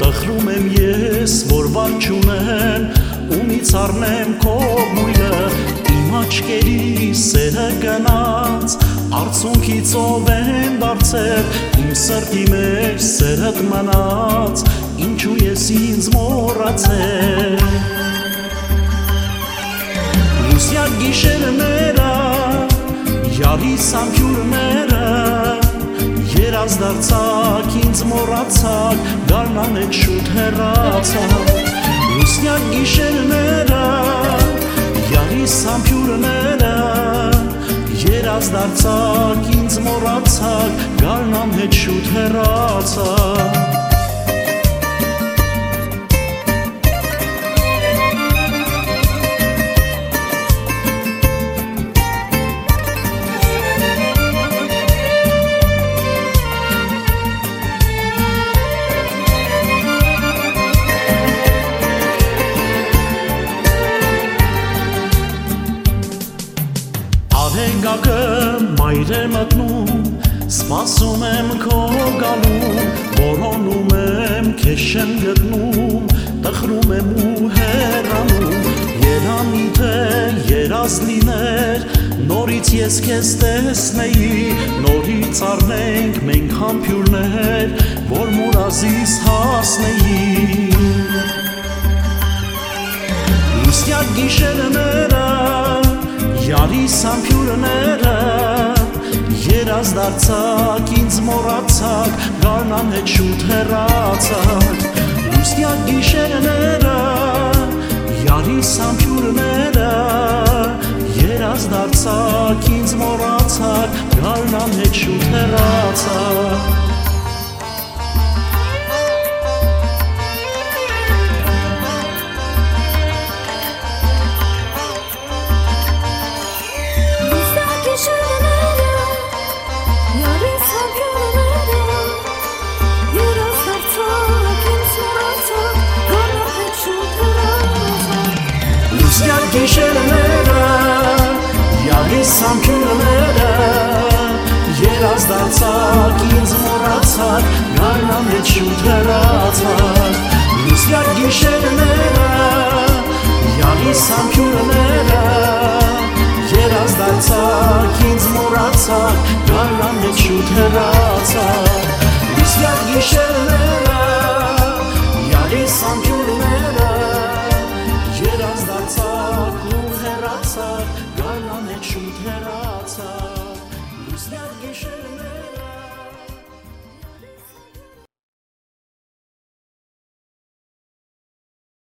տխրում եմ ես, որ վար չունեմ, ումից առնեմ քո բույրը, իմ աչքերի սերը գնաց, արցունքից ով եմ դարձել, իմ սրտի մեջ սերդ մնաց, ինչու ես ինձ մոռացել։ Լուսյակ գիշերները, յալիս ամփյուրները, երազ դարձակ, ինձ մոռացակ, գարնան հետ շուտ հեռացակ։ Լուսյակ գիշերները, յալիս ամփյուրները, երազ դարձակ, ինձ մոռացակ, գարնան հետ շուտ հեռացակ։ Ահենգակը մայր է մտնում, սպասում եմ քո գալուն, որոնում եմ, քեզ չեմ գտնում, տխրում եմ ու հեռանում, երանի թե երազ լիներ, նորից ես քեզ տեսնեի, նորից առնենք մենք համբյուրներ, որ մուրազիս հասնեի։ Լուսյակ գիշերները, յալիս ամփյուրները, երազ դարձակ, ինձ մոռացակ, գարնան հետ շուտ հեռացակ։ Լուսյակ գիշերները, յալիս ամփյուրները, երազ դարձակ, ինձ մոռացակ, գարնան հետ շուտ հեռացակ։ Լուսյակ գիշերները, յալիս ամփյուրները, երազ դարձակ, ինձ մոռացակ, գարնան հետ շուտ հեռացակ։ Լուսյակ գիշերները, յալիս ամփյուրները, երազ դարձակ, ինձ մոռացակ, գարնան հետ շուտ հեռացակ։ Լուսյակ գիշերները